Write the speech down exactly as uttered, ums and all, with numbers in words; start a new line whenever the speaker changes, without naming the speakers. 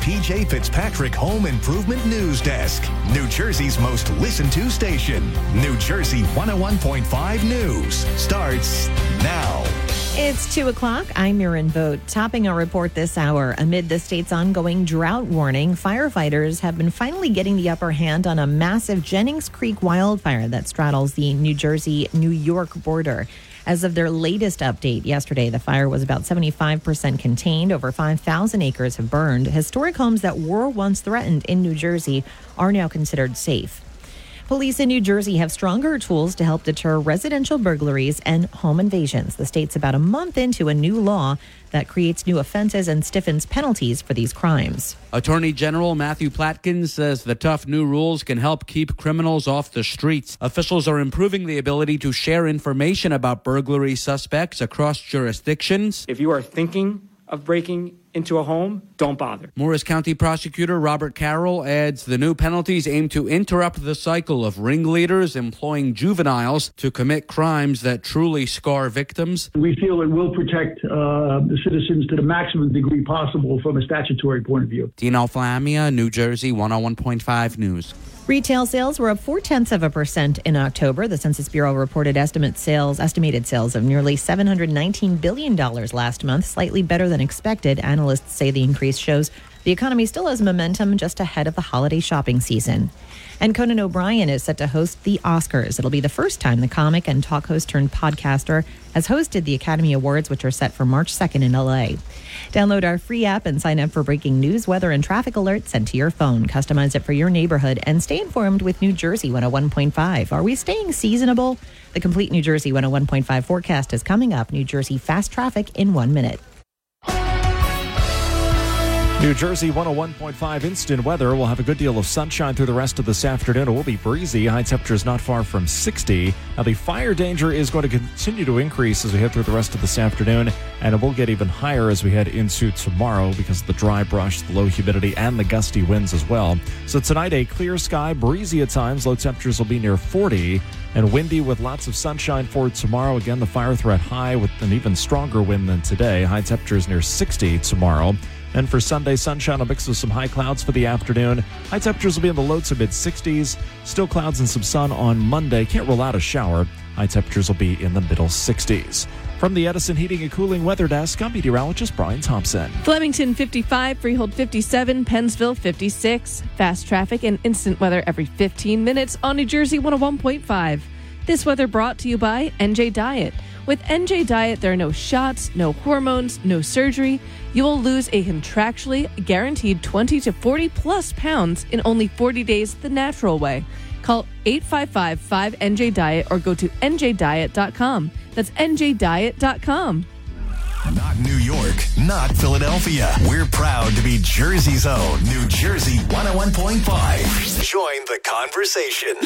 P J Fitzpatrick Home Improvement News Desk. New Jersey's most listened to station. New Jersey one oh one point five News starts now.
It's two o'clock. I'm Mirren Vogt. Topping our report this hour, amid the state's ongoing drought warning, firefighters have been finally getting the upper hand on a massive Jennings Creek wildfire that straddles the New Jersey-New York border. As of their latest update yesterday, the fire was about seventy-five percent contained. Over five thousand acres have burned. Historic homes that were once threatened in New Jersey are now considered safe. Police in New Jersey have stronger tools to help deter residential burglaries and home invasions. The state's about a month into a new law that creates new offenses and stiffens penalties for these crimes.
Attorney General Matthew Platkin says the tough new rules can help keep criminals off the streets. Officials are improving the ability to share information about burglary suspects across jurisdictions.
If you are thinking of breaking into a home, don't bother.
Morris County Prosecutor Robert Carroll adds the new penalties aim to interrupt the cycle of ringleaders employing juveniles to commit crimes that truly scar victims.
We feel it will protect uh, the citizens to the maximum degree possible from a statutory point of view.
Dean Alflamia, New Jersey one oh one point five News.
Retail sales were up four-tenths of a percent in October. The Census Bureau reported estimate sales, estimated sales of nearly seven hundred nineteen billion dollars last month, slightly better than expected. Analysts say the increase shows the economy still has momentum just ahead of the holiday shopping season. And Conan O'Brien is set to host the Oscars. It'll be the first time the comic and talk host turned podcaster has hosted the Academy Awards, which are set for March second in L A. Download our free app and sign up for breaking news, weather, and traffic alerts sent to your phone. Customize it for your neighborhood and stay informed with New Jersey one oh one point five. Are we staying seasonable? The complete New Jersey one oh one point five forecast is coming up. New Jersey fast traffic in one minute.
New Jersey one oh one point five instant weather. We'll have a good deal of sunshine through the rest of this afternoon. It will be breezy. High temperatures not far from sixty. Now, the fire danger is going to continue to increase as we head through the rest of this afternoon, and it will get even higher as we head into tomorrow because of the dry brush, the low humidity, and the gusty winds as well. So tonight, a clear sky, breezy at times. Low temperatures will be near forty, and windy with lots of sunshine for tomorrow. Again, the fire threat high with an even stronger wind than today. High temperatures near sixty tomorrow. And for Sunday, sunshine, a mix of some high clouds for the afternoon. High temperatures will be in the low to mid-sixties. Still clouds and some sun on Monday. Can't rule out a shower. High temperatures will be in the middle sixties. From the Edison Heating and Cooling Weather Desk, I'm meteorologist Brian Thompson.
Flemington fifty-five, Freehold fifty-seven, Pennsville fifty-six. Fast traffic and instant weather every fifteen minutes on New Jersey one oh one point five. This weather brought to you by N J Diet. With N J Diet, there are no shots, no hormones, no surgery. You will lose a contractually guaranteed twenty to forty plus pounds in only forty days the natural way. Call eight five five, five N J Diet or go to N J diet dot com. That's N J diet dot com.
Not New York, not Philadelphia. We're proud to be Jersey's own New Jersey one oh one point five. Join the conversation.